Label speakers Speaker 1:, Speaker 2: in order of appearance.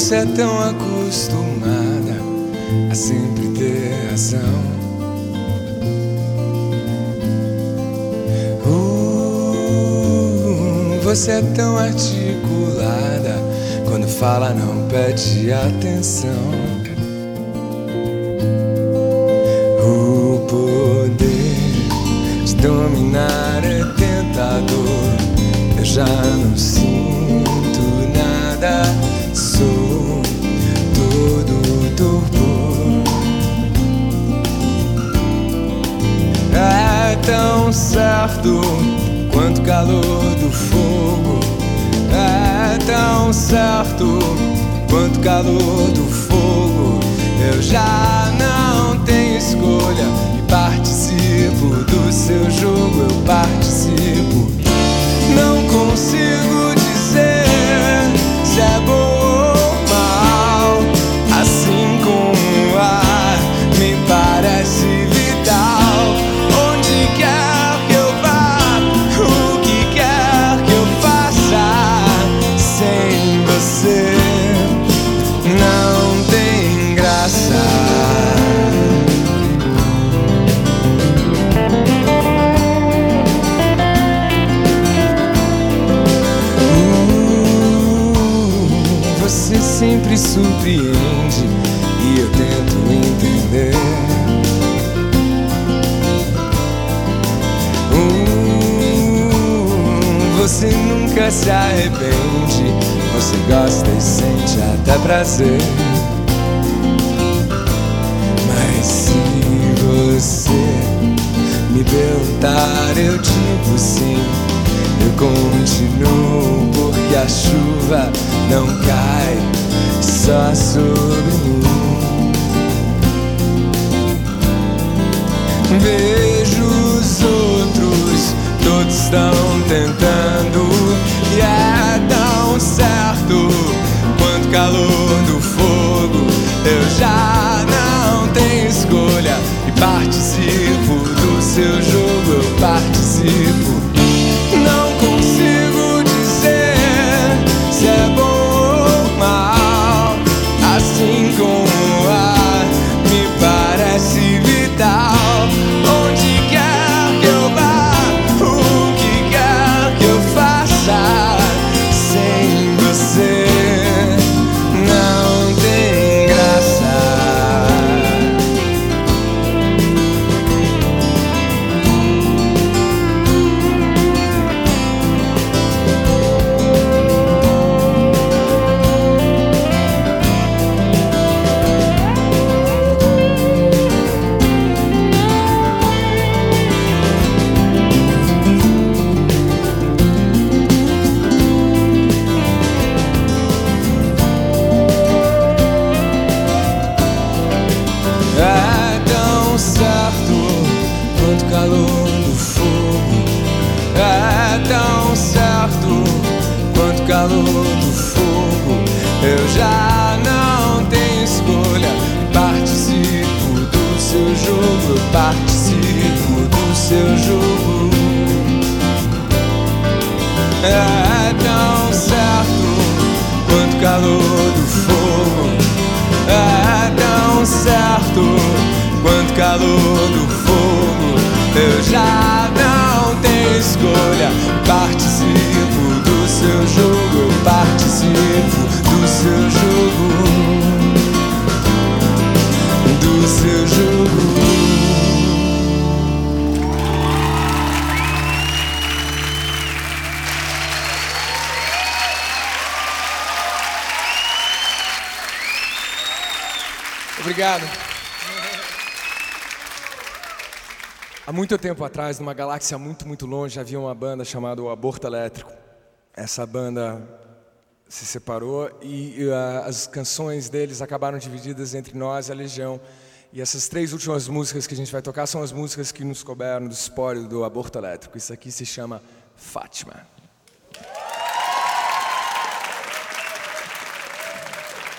Speaker 1: Você é tão acostumada a sempre ter razão. Você é tão articulada, quando fala não pede atenção. O poder de dominar é tentador. Eu já não sinto nada, sou todo torpor. É tão certo quanto calor do fogo. É tão certo quanto calor do fogo. Eu já não tenho escolha e participo do seu jogo. Eu participo. Não consigo dizer se é bom ou mal. Assim como o ar me parece vital. Onde quer que eu vá, o que quer que eu faça, sem você não tem graça. Você sempre surpreende e eu tento entender. Você nunca se arrepende, você gosta e sente até prazer. Mas se você me perguntar, eu digo sim. Eu continuo porque a chuva não cai só sobre mim. Vejo os outros, todos estão tentando, e é tão certo quanto calor do fogo. Eu já não tenho escolha e participo do seu jogo. Eu participo. Não consigo dizer se é bom ou mal. Assim como o ar me parece vital. Onde quer que eu vá, o que quer que eu faça, sem você não tem graça. É tão certo quanto calor do fogo. É tão certo quanto calor do fogo. Eu já não tenho escolha, participo do seu jogo. Eu participo do seu jogo. É tão certo quanto calor do fogo. É tão certo quanto calor do fogo. Eu já não tenho escolha, participo do seu jogo. Eu participo do seu jogo. Do seu jogo. Obrigado. Há muito tempo atrás, numa galáxia muito longe, havia uma banda chamada o Aborto Elétrico. Essa banda se separou e as canções deles acabaram divididas entre nós e a Legião. E essas 3 últimas músicas que a gente vai tocar são as músicas que nos couberam do espólio do Aborto Elétrico. Isso aqui se chama Fátima.